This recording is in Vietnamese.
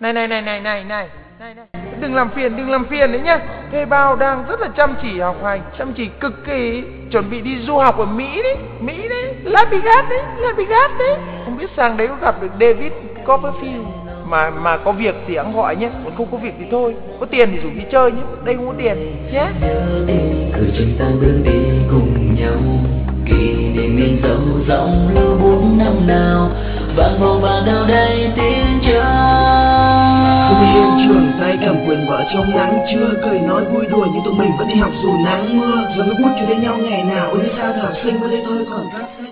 Này. Đừng làm phiền đấy nhá. Thuê bao đang rất là chăm chỉ học hành, chăm chỉ cực kỳ, chuẩn bị đi du học ở Mỹ đấy, Las Vegas đấy. Không biết sang đấy có gặp được David Copperfield. Mà có việc thì hẵng gọi nhé, còn không có việc thì thôi. Có tiền thì rủ đi chơi nhé, đây không có tiền nhé. Nhớ đến cứ chúng ta bước đi cùng nhau, kỷ niệm in dấu dòng lưu 4 năm nào, vạn màu vàng đâu đây tiếng trời. Không yên trường tay cầm quyền vợ trong nắng trưa, cười nói vui đùa nhưng tụi mình vẫn đi học dù nắng mưa. Giờ mới bút cho đến nhau ngày nào, ôi sao thảo sinh mới đây thôi còn các